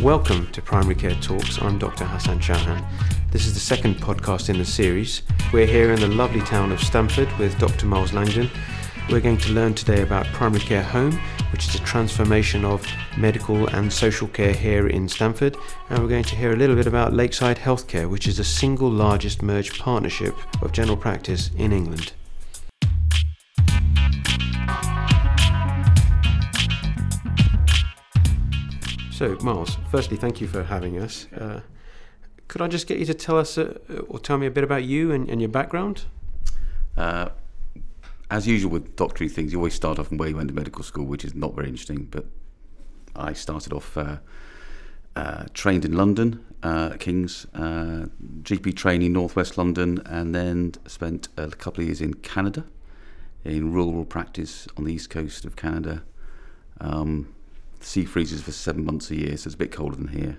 Welcome to Primary Care Talks. I'm Dr. Hassan Chauhan. This is the second podcast in the series. We're here in the lovely town of Stamford with Dr. Miles Langdon. We're going to learn today about Primary Care Home, which is a transformation of medical and social care here in Stamford. And we're going to hear a little bit about Lakeside Healthcare, which is the single largest merged partnership of general practice in England. So, Miles, firstly, thank you for having us. Could I just get you to tell us or tell me a bit about you and your background? As usual with doctory things, you always start off from where you went to medical school, which is not very interesting. But I started off trained in London, King's, GP training, Northwest London, and then spent a couple of years in Canada, in rural practice on the east coast of Canada. Sea freezes for 7 months a year, so it's a bit colder than here.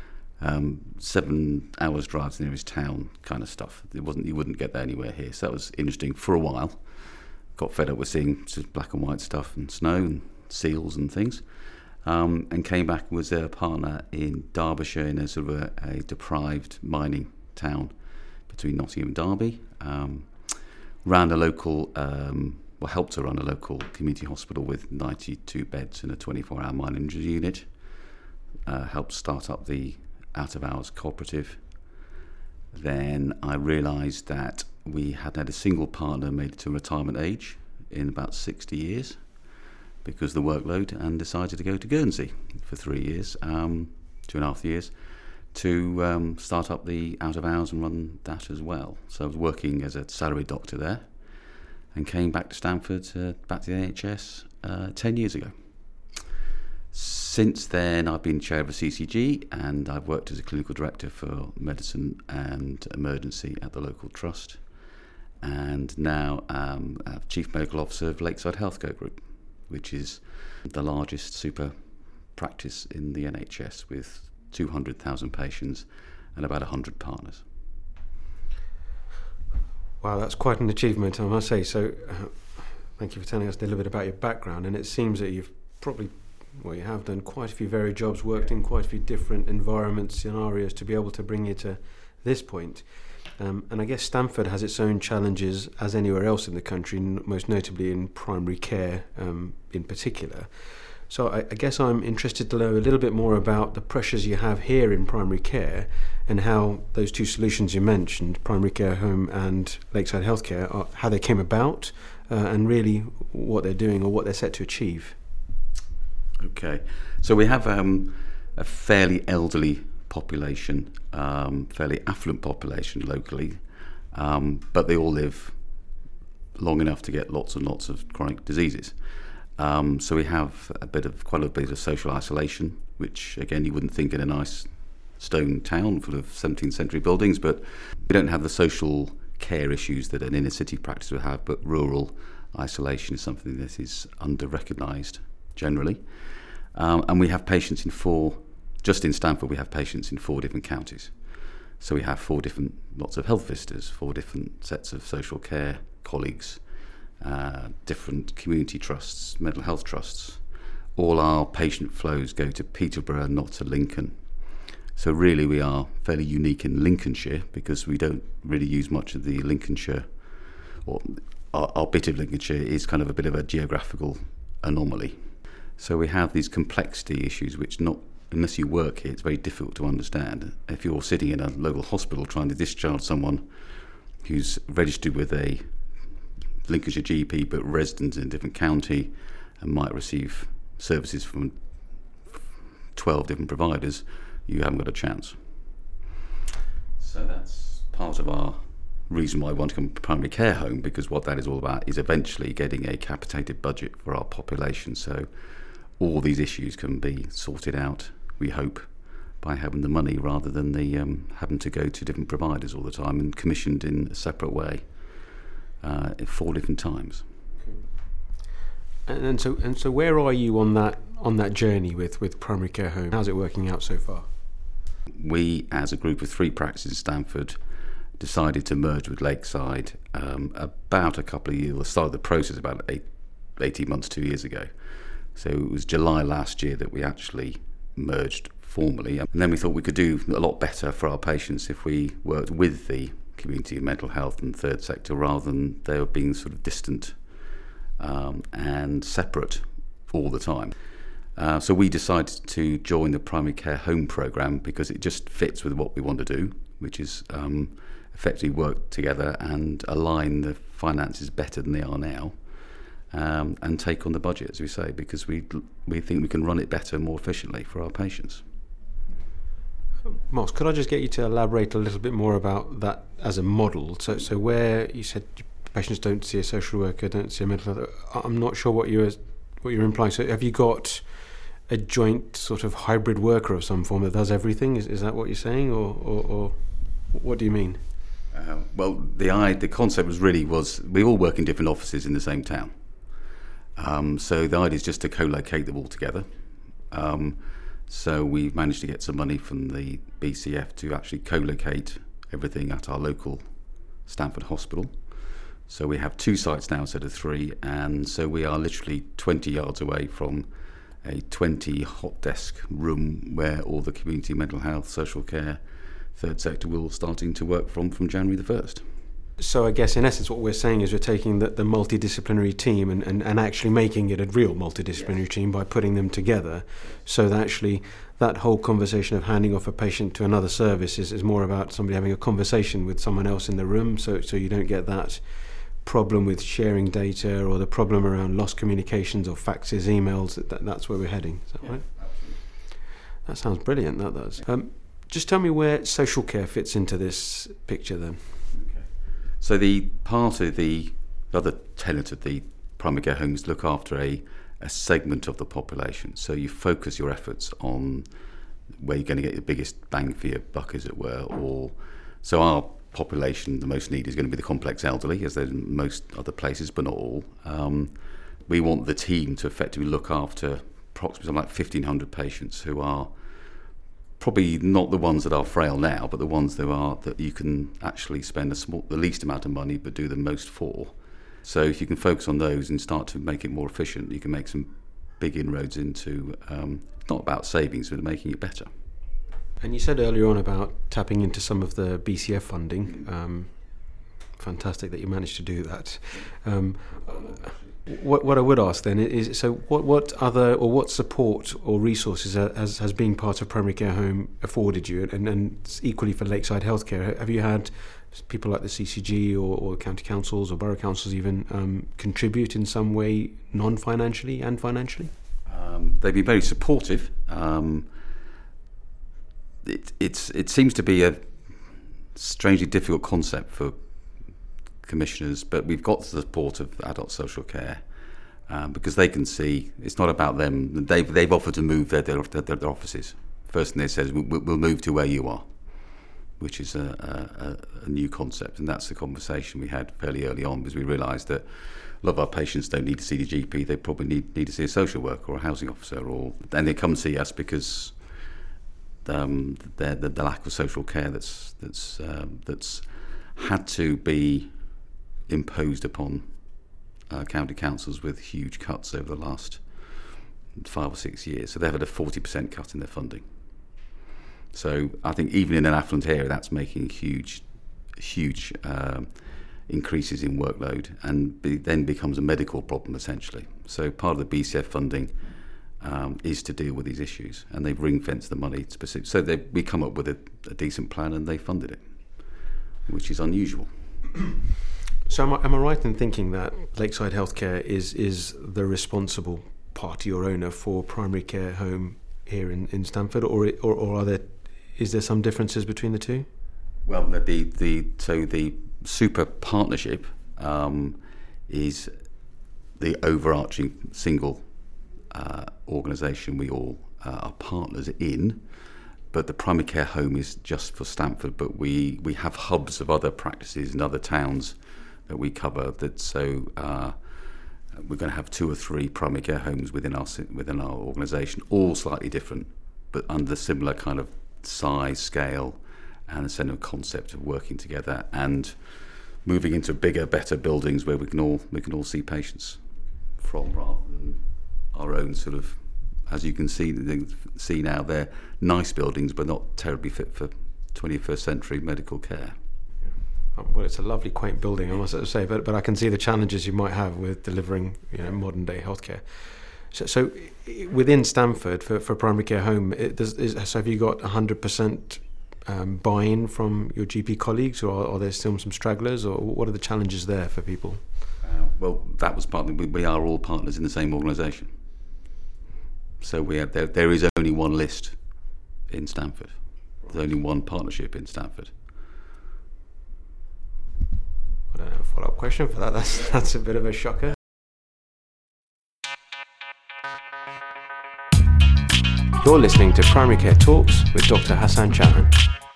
7 hours drive to the nearest town, kind of stuff. You wouldn't get that anywhere here, so that was interesting for a while. Got fed up with seeing just black and white stuff and snow and seals and things, and came back and was a partner in Derbyshire in a sort of a deprived mining town between Nottingham and Derby. Ran a local. Helped to run a local community hospital with 92 beds and a 24-hour minor injury unit. Helped start up the out-of-hours cooperative. Then I realised that we hadn't had a single partner made it to retirement age in about 60 years because of the workload, and decided to go to Guernsey for 3 years, 2.5 years, to start up the out-of-hours and run that as well. So I was working as a salaried doctor there, and came back to Stamford, back to the NHS 10 years ago. Since then, I've been chair of a CCG, and I've worked as a clinical director for medicine and emergency at the local trust, and now I'm chief medical officer of Lakeside Healthcare Group, which is the largest super practice in the NHS with 200,000 patients and about 100 partners. Wow, that's quite an achievement, I must say. So thank you for telling us a little bit about your background. And it seems that you've you have done quite a few varied jobs, worked in quite a few different environments, scenarios to be able to bring you to this point. And I guess Stamford has its own challenges as anywhere else in the country, most notably in primary care in particular. So I guess I'm interested to know a little bit more about the pressures you have here in primary care and how those two solutions you mentioned, Primary Care Home and Lakeside Healthcare, how they came about and really what they're doing or what they're set to achieve. Okay, so we have a fairly elderly population, fairly affluent population locally, but they all live long enough to get lots and lots of chronic diseases. So we have quite a bit of social isolation, which again you wouldn't think in a nice stone town full of 17th century buildings, but we don't have the social care issues that an inner city practice would have, but rural isolation is something that is under-recognised generally. And we have patients just in Stamford we have patients in 4 different counties. So we have lots of health visitors, 4 different sets of social care colleagues, different community trusts, mental health trusts. All our patient flows go to Peterborough, not to Lincoln. So really we are fairly unique in Lincolnshire because we don't really use much of the Lincolnshire, or our bit of Lincolnshire is kind of a bit of a geographical anomaly. So we have these complexity issues which unless you work here, it's very difficult to understand. If you're sitting in a local hospital trying to discharge someone who's registered with a Lincolnshire GP but resident in a different county and might receive services from 12 different providers, you haven't got a chance. So that's part of our reason why we want to come to Primary Care Home, because what that is all about is eventually getting a capitated budget for our population, so all these issues can be sorted out, we hope, by having the money rather than having to go to different providers all the time and commissioned in a separate way. 4 different times. And so where are you on that journey with Primary Care Home? How's it working out so far? We, as a group of 3 practices in Stamford, decided to merge with Lakeside about a couple of years. Started the process about 18 months, 2 years ago. So it was July last year that we actually merged formally. And then we thought we could do a lot better for our patients if we worked with the community of mental health and third sector rather than they were being sort of distant and separate all the time. So we decided to join the primary care home programme because it just fits with what we want to do, which is effectively work together and align the finances better than they are now, and take on the budget, as we say, because we think we can run it better, more efficiently for our patients. Moss, could I just get you to elaborate a little bit more about that as a model? So where you said patients don't see a social worker, don't see a mental health, I'm not sure what you're implying. So have you got a joint sort of hybrid worker of some form that does everything? Is that what you're saying, or what do you mean? Well, the concept was we all work in different offices in the same town. So the idea is just to co-locate them all together. So we've managed to get some money from the BCF to actually co-locate everything at our local Stamford Hospital. So we have 2 sites now instead of 3, and so we are literally 20 yards away from a 20 hot desk room where all the community mental health, social care, third sector will starting to work from January the 1st. So I guess in essence what we're saying is we're taking the multidisciplinary team and actually making it a real multidisciplinary team by putting them together, so that actually that whole conversation of handing off a patient to another service is more about somebody having a conversation with someone else in the room, so you don't get that problem with sharing data or the problem around lost communications or faxes, emails. That's where we're heading. Is that right? Absolutely. That sounds brilliant, that does. Just tell me where social care fits into this picture then. So the part of the other tenet of the primary care homes look after a segment of the population. So you focus your efforts on where you're going to get the biggest bang for your buck, as it were. So our population, the most need is going to be the complex elderly, as there's in most other places, but not all. We want the team to effectively look after approximately like 1,500 patients who are probably not the ones that are frail now, but the ones that you can actually spend the least amount of money but do the most for. So if you can focus on those and start to make it more efficient, you can make some big inroads into, not about savings, but making it better. And you said earlier on about tapping into some of the BCF funding. Fantastic that you managed to do that. What I would ask then is, so what other or what support or resources has being part of primary care home afforded you, and equally for Lakeside Healthcare? Have you had people like the CCG or county councils or borough councils even contribute in some way, non-financially and financially? They've been very supportive. It seems to be a strangely difficult concept for commissioners, but we've got the support of adult social care because they can see it's not about them. They've offered to move their offices. First thing they say is we'll move to where you are, which is a new concept, and that's the conversation we had fairly early on, because we realised that a lot of our patients don't need to see the GP. They probably need to see a social worker or a housing officer, and they come see us because the lack of social care that's had to be imposed upon county councils with huge cuts over the last 5 or 6 years. So they've had a 40% cut in their funding. So I think even in an affluent area, that's making huge increases in workload, and then becomes a medical problem essentially. So part of the BCF funding is to deal with these issues, and they've ring-fenced the money specific. So we come up with a decent plan, and they funded it, which is unusual. So am I right in thinking that Lakeside Healthcare is the responsible party or owner for primary care home here in Stamford, or is there some differences between the two? Well, the super partnership is the overarching single organisation we all are partners in, but the primary care home is just for Stamford. But we have hubs of other practices in other towns that we cover. We're going to have 2 or 3 primary care homes within our organisation, all slightly different, but under similar kind of size, scale, and the same concept of working together and moving into bigger, better buildings where we can all see patients from, rather than our own sort of as you can see now, they're nice buildings, but not terribly fit for 21st century medical care. Well, it's a lovely, quaint building, I must say, but I can see the challenges you might have with delivering modern day healthcare. So within Stamford for primary care home, so have you got 100% buy-in from your GP colleagues, or are there still some stragglers, or what are the challenges there for people? Well, that was partly, we are all partners in the same organisation. So there is only one list in Stamford. There's only one partnership in Stamford. I don't have a follow-up question for that. That's a bit of a shocker. You're listening to Primary Care Talks with Dr. Hassan Chauhan.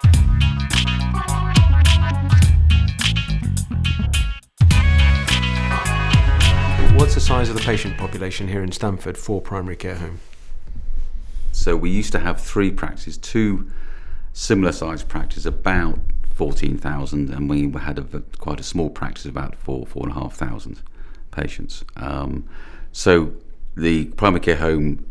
What's the size of the patient population here in Stamford for primary care home? So we used to have 3 practices, 2 similar sized practices, about 14,000, and we had quite a small practice, about 4,500 patients. So the primary care home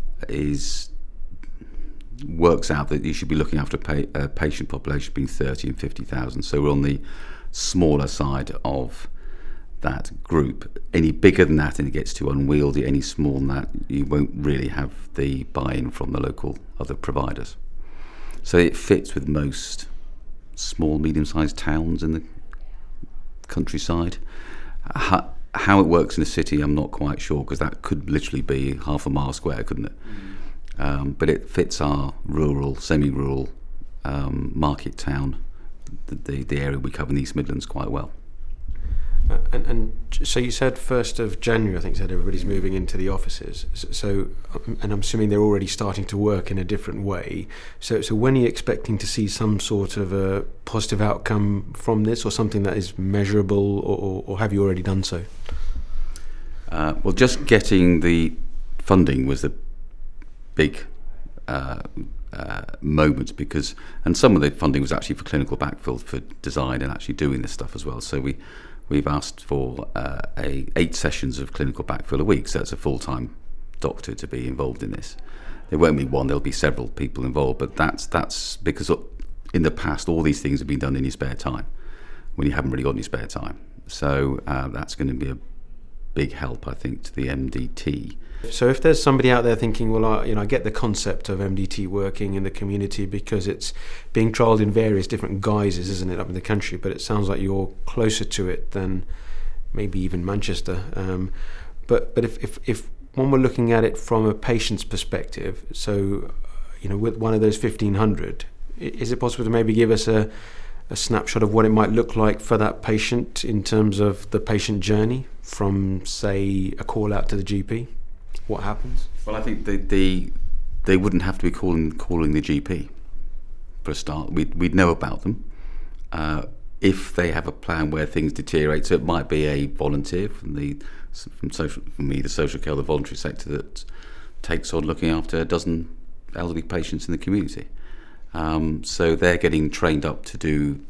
works out that you should be looking after a patient population between 30 and 50,000. So we're on the smaller side of that group. Any bigger than that and it gets too unwieldy, any smaller than that, you won't really have the buy-in from the local other providers. So it fits with most small, medium-sized towns in the countryside. How it works in the city, I'm not quite sure, because that could literally be half a mile square, couldn't it? But it fits our rural, semi-rural market town, the area we cover in the East Midlands, quite well. And so you said 1st of January, I think you said everybody's moving into the offices. So, and I'm assuming they're already starting to work in a different way. So when are you expecting to see some sort of a positive outcome from this, or something that is measurable, or have you already done so? Well, just getting the funding was the big moment, and some of the funding was actually for clinical backfill, for design and actually doing this stuff as well. So we've asked for 8 sessions of clinical backfill a week, so that's a full-time doctor to be involved in this. There won't be one, there'll be several people involved, but that's because in the past all these things have been done in your spare time, when you haven't really got any spare time. So that's going to be a big help, I think, to the MDT. So if there's somebody out there thinking, well, I get the concept of MDT working in the community because it's being trialled in various different guises, isn't it, up in the country, but it sounds like you're closer to it than maybe even Manchester. But if one were looking at it from a patient's perspective, so, with one of those 1,500, is it possible to maybe give us a snapshot of what it might look like for that patient in terms of the patient journey from, say, a call out to the GP? What happens? Well, I think they wouldn't have to be calling the GP for a start. We'd know about them. If they have a plan where things deteriorate, so it might be a volunteer from the social care, the voluntary sector, that takes on looking after a dozen elderly patients in the community. So they're getting trained up to do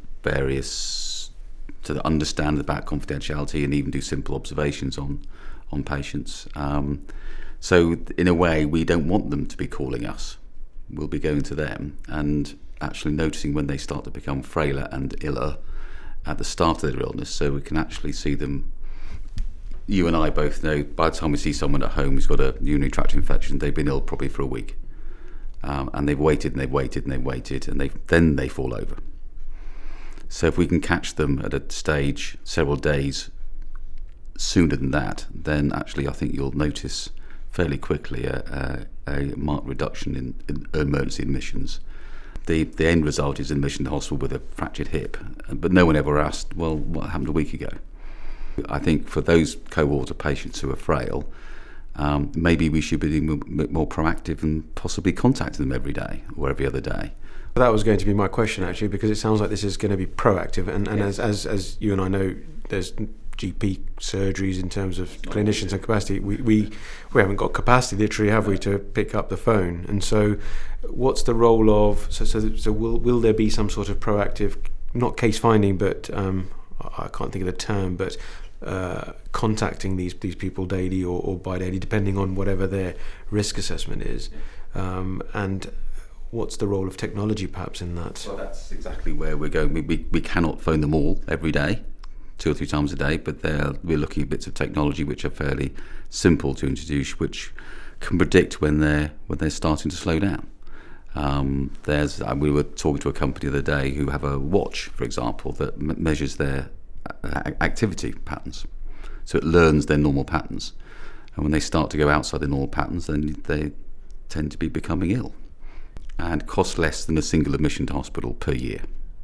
to understand about confidentiality and even do simple observations on patients. So in a way, we don't want them to be calling us. We'll be going to them and actually noticing when they start to become frailer and iller at the start of their illness, so we can actually see them. You and I both know, by the time we see someone at home who's got a urinary tract infection, they've been ill probably for a week. And they've waited and they've waited and they've waited, and then they fall over. So if we can catch them at a stage several days sooner than that, then actually I think you'll notice fairly quickly a marked reduction in emergency admissions. The end result is admission to hospital with a fractured hip, but no one ever asked, well, what happened a week ago? I think for those cohort of patients who are frail, maybe we should be being a bit more proactive and possibly contacting them every day or every other day. That was going to be my question, actually, because it sounds like this is going to be proactive, and yes. as you and I know, there's GP surgeries in terms of clinicians and capacity. We haven't got capacity, literally, have we, to pick up the phone? And so what's the role of, so will there be some sort of proactive, not case finding, but I can't think of the term, but contacting these people daily or bi-daily, depending on whatever their risk assessment is, and what's the role of technology perhaps in that? Well, that's exactly where we're going. We cannot phone them all every day, 2 or 3 times a day, but we're looking at bits of technology which are fairly simple to introduce, which can predict when they're starting to slow down. We were talking to a company the other day who have a watch, for example, that measures their activity patterns. So it learns their normal patterns. And when they start to go outside the normal patterns, then they tend to be becoming ill and cost less than a single admission to hospital per year.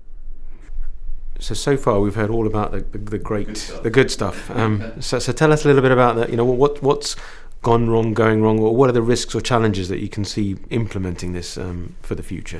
So far we've heard all about the good stuff. So tell us a little bit about that. What's gone wrong, going wrong, or what are the risks or challenges that you can see implementing this for the future?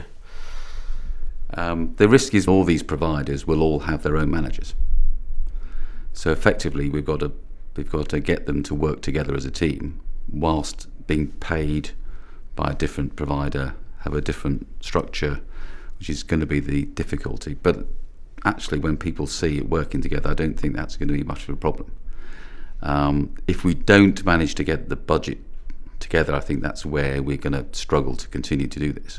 The risk is all these providers will all have their own managers. So effectively, we've got to get them to work together as a team, whilst being paid by a different provider, have a different structure, which is going to be the difficulty. But actually, when people see it working together, I don't think that's going to be much of a problem. If we don't manage to get the budget together, I think that's where we're going to struggle to continue to do this.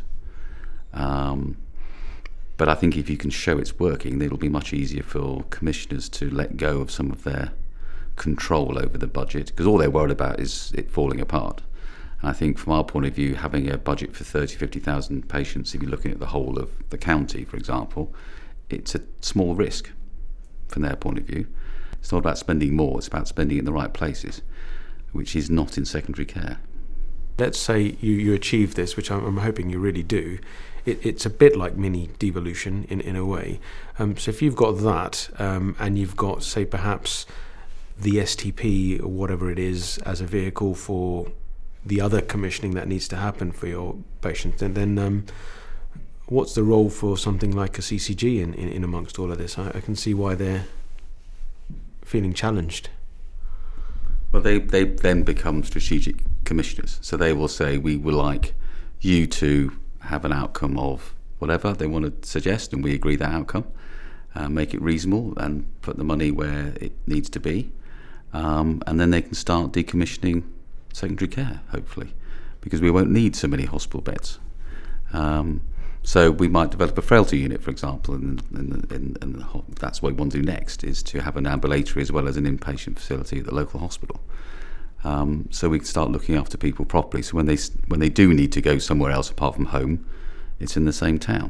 But I think if you can show it's working, it'll be much easier for commissioners to let go of some of their control over the budget, because all they're worried about is it falling apart. And I think from our point of view, having a budget for 50,000 patients, if you're looking at the whole of the county, for example, it's a small risk from their point of view. It's not about spending more, it's about spending it in the right places, which is not in secondary care. Let's say you achieve this, which I'm hoping you really do. It's a bit like mini devolution in a way. So if you've got that, and you've got, say, perhaps the STP or whatever it is as a vehicle for the other commissioning that needs to happen for your patients, and then what's the role for something like a CCG in amongst all of this? I can see why they're feeling challenged. Well, they then become strategic commissioners. So they will say, we would like you to have an outcome of whatever they want to suggest, and we agree that outcome, make it reasonable and put the money where it needs to be. And then they can start decommissioning secondary care, hopefully, because we won't need so many hospital beds. So we might develop a frailty unit, for example, and that's what we want to do next, is to have an ambulatory as well as an inpatient facility at the local hospital. So we can start looking after people properly. So when they do need to go somewhere else apart from home, it's in the same town.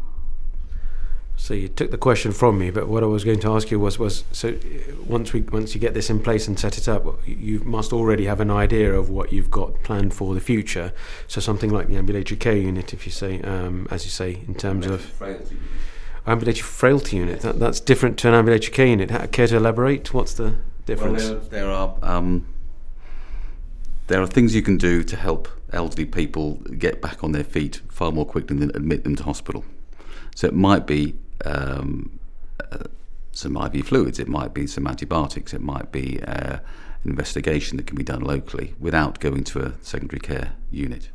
So you took the question from me, but what I was going to ask you was so once you get this in place and set it up, you must already have an idea of what you've got planned for the future. So something like the ambulatory care unit, if you say, as you say, in terms of ambulatory frailty unit, that's different to an ambulatory care unit. Care to elaborate? What's the difference? Well, there are things you can do to help elderly people get back on their feet far more quickly than admit them to hospital. So it might be some IV fluids, it might be some antibiotics, it might be an investigation that can be done locally without going to a secondary care unit.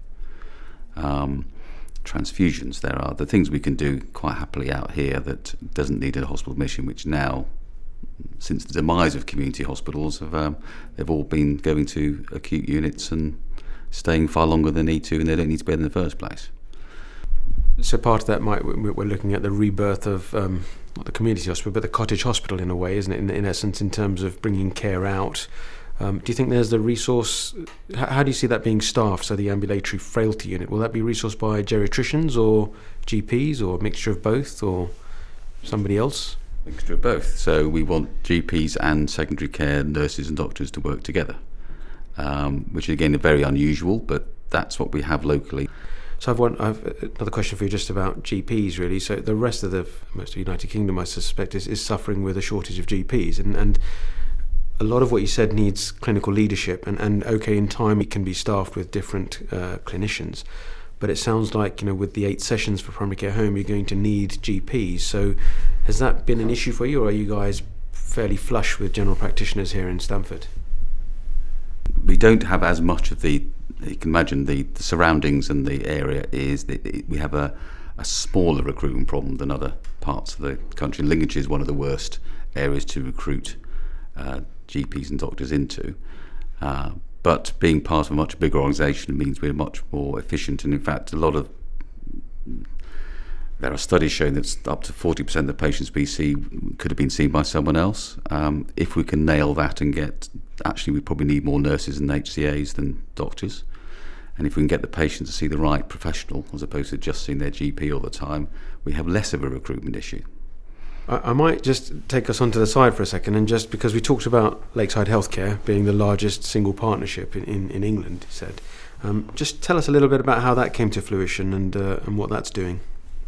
Transfusions, there are the things we can do quite happily out here that doesn't need a hospital admission, which now, since the demise of community hospitals, they've all been going to acute units and staying far longer than they need to, and they don't need to be in the first place. So part of that we're looking at the rebirth of not the community hospital, but the cottage hospital in a way, isn't it? In essence, in terms of bringing care out. Do you think there's the resource? How do you see that being staffed? So the ambulatory frailty unit, will that be resourced by geriatricians or GPs, or a mixture of both, or somebody else? Mixture of both. So we want GPs and secondary care nurses and doctors to work together, which again are very unusual, but that's what we have locally. So I've another question for you just about GPs, really. So the rest of most of the United Kingdom, I suspect, is suffering with a shortage of GPs, and a lot of what you said needs clinical leadership, and okay, in time it can be staffed with different clinicians, but it sounds like, with the 8 sessions for primary care home, you're going to need GPs. So has that been an issue for you, or are you guys fairly flush with general practitioners here in Stamford? We don't have as much of the, you can imagine the surroundings and the area is, we have a smaller recruitment problem than other parts of the country. Lincolnshire is one of the worst areas to recruit GPs and doctors into. But being part of a much bigger organisation means we're much more efficient, and in fact there are studies showing that up to 40% of the patients we see could have been seen by someone else. If we can nail that and we probably need more nurses and HCAs than doctors. And if we can get the patient to see the right professional as opposed to just seeing their GP all the time, we have less of a recruitment issue. I might just take us onto the side for a second, and just because we talked about Lakeside Healthcare being the largest single partnership in England, he said. Just tell us a little bit about how that came to fruition and what that's doing.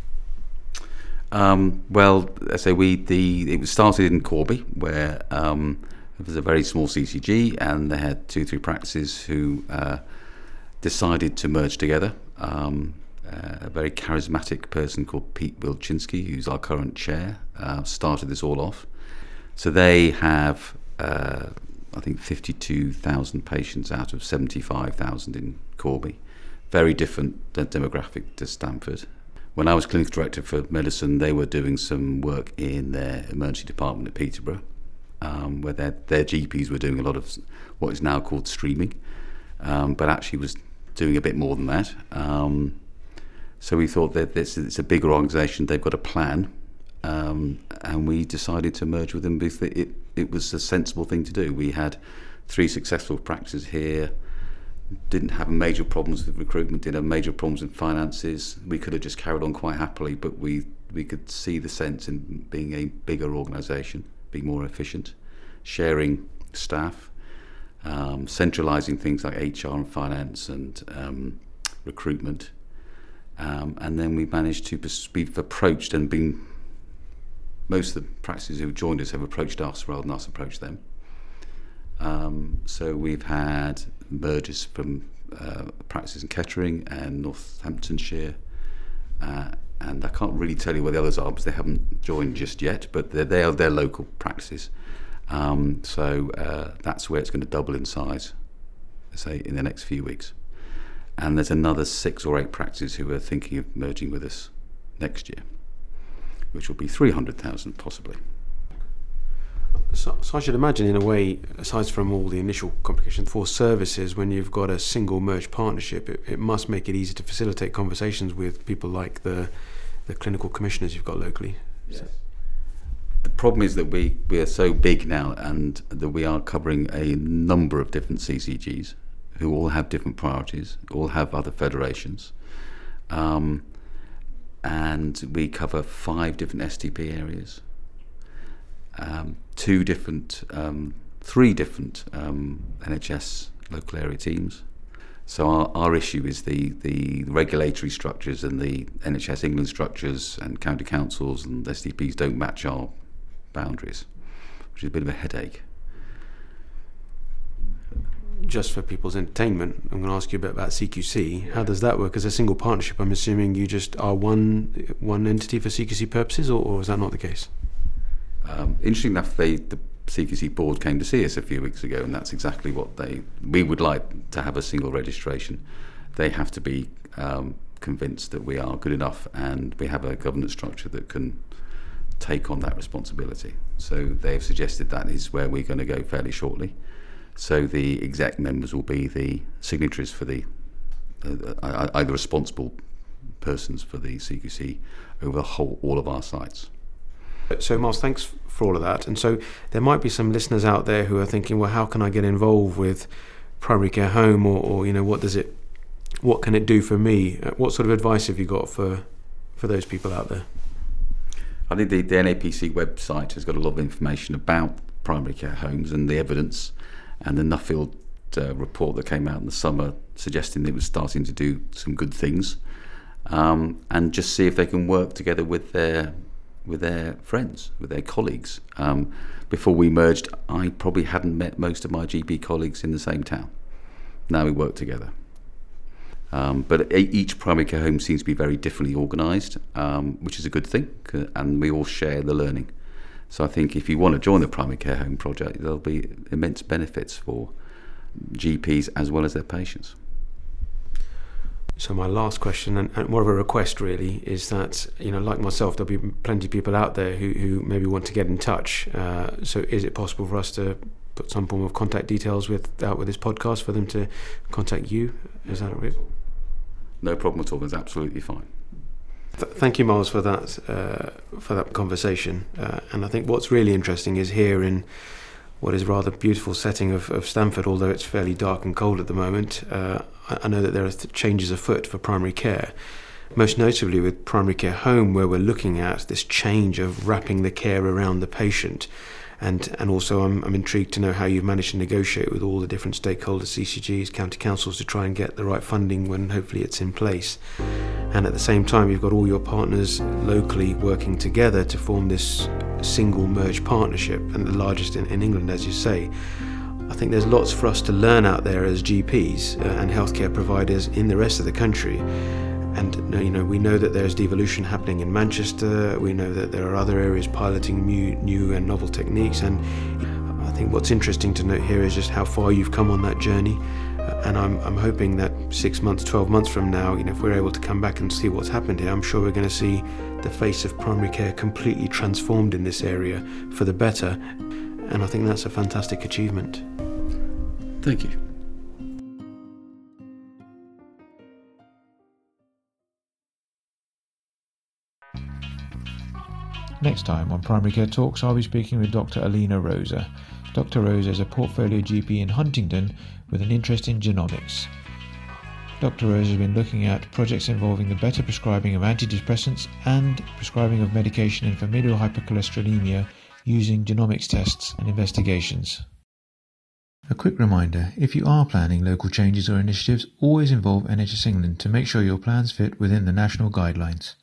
Well, I say it was started in Corby, where it was a very small CCG, and they had 2-3 practices who decided to merge together. A very charismatic person called Pete Wilczynski, who's our current chair, started this all off. So they have, I think, 52,000 patients out of 75,000 in Corby. Very different demographic to Stamford. When I was clinical director for medicine, they were doing some work in their emergency department at Peterborough, where their GPs were doing a lot of what is now called streaming, but actually was doing a bit more than that. So we thought that it's a bigger organisation, they've got a plan, and we decided to merge with them because it was a sensible thing to do. We had 3 successful practices here, didn't have major problems with recruitment, didn't have major problems with finances. We could have just carried on quite happily, but we could see the sense in being a bigger organisation, being more efficient, sharing staff, centralising things like HR and finance and recruitment. And then we managed to be approached and been, most of the practices who joined us have approached us rather than us approach them. So we've had mergers from practices in Kettering and Northamptonshire, and I can't really tell you where the others are because they haven't joined just yet, but they're local practices. So that's where it's going to double in size, say, in the next few weeks. And there's another 6 or 8 practices who are thinking of merging with us next year, which will be 300,000 possibly. So I should imagine, in a way, aside from all the initial complications for services, when you've got a single merged partnership, it must make it easy to facilitate conversations with people like the clinical commissioners you've got locally. Yes. The problem is that we are so big now, and that we are covering a number of different CCGs who all have different priorities, all have other federations, and we cover 5 different STP areas. 3 different NHS local area teams. So our issue is the regulatory structures and the NHS England structures and county councils and STPs don't match our boundaries, which is a bit of a headache. Just for people's entertainment, I'm going to ask you a bit about CQC. How does that work as a single partnership? I'm assuming you just are one entity for CQC purposes, or is that not the case? Interesting enough, the CQC board came to see us a few weeks ago, and that's exactly what we would like to have a single registration. They have to be convinced that we are good enough and we have a governance structure that can take on that responsibility. So they've suggested that is where we're going to go fairly shortly. So the exec members will be the signatories for the either responsible persons for the CQC over all of our sites. So Miles, thanks for all of that. And so there might be some listeners out there who are thinking, well, how can I get involved with primary care home, or what can it do for me? What sort of advice have you got for those people out there? I think the NAPC website has got a lot of information about primary care homes and the evidence, and the Nuffield report that came out in the summer suggesting it was starting to do some good things, and just see if they can work together with their friends, with their colleagues. Before we merged, I probably hadn't met most of my GP colleagues in the same town. Now we work together. But each primary care home seems to be very differently organised, which is a good thing, and we all share the learning. So I think if you want to join the primary care home project, there'll be immense benefits for GPs as well as their patients. So my last question, and more of a request really, is that, like myself, there'll be plenty of people out there who maybe want to get in touch. So is it possible for us to put some form of contact details with this podcast for them to contact you? Is that right? No problem at all. That's absolutely fine. Thank you, Miles, for that conversation. And I think what's really interesting is here in what is a rather beautiful setting of Stamford, although it's fairly dark and cold at the moment. I know that there are changes afoot for primary care, most notably with Primary Care Home, where we're looking at this change of wrapping the care around the patient. And also I'm intrigued to know how you've managed to negotiate with all the different stakeholders, CCGs, county councils, to try and get the right funding when hopefully it's in place. And at the same time, you've got all your partners locally working together to form this single merged partnership, and the largest in England, as you say. I think there's lots for us to learn out there as GPs and healthcare providers in the rest of the country. And we know that there's devolution happening in Manchester. We know that there are other areas piloting new and novel techniques. And I think what's interesting to note here is just how far you've come on that journey. And I'm hoping that 6 months, 12 months from now, if we're able to come back and see what's happened here, I'm sure we're going to see the face of primary care completely transformed in this area for the better. And I think that's a fantastic achievement. Thank you. Next time on Primary Care Talks, I'll be speaking with Dr. Alina Rosa. Dr. Rosa is a portfolio GP in Huntingdon with an interest in genomics. Dr. Rosa has been looking at projects involving the better prescribing of antidepressants and prescribing of medication in familial hypercholesterolemia using genomics tests and investigations. A quick reminder, if you are planning local changes or initiatives, always involve NHS England to make sure your plans fit within the national guidelines.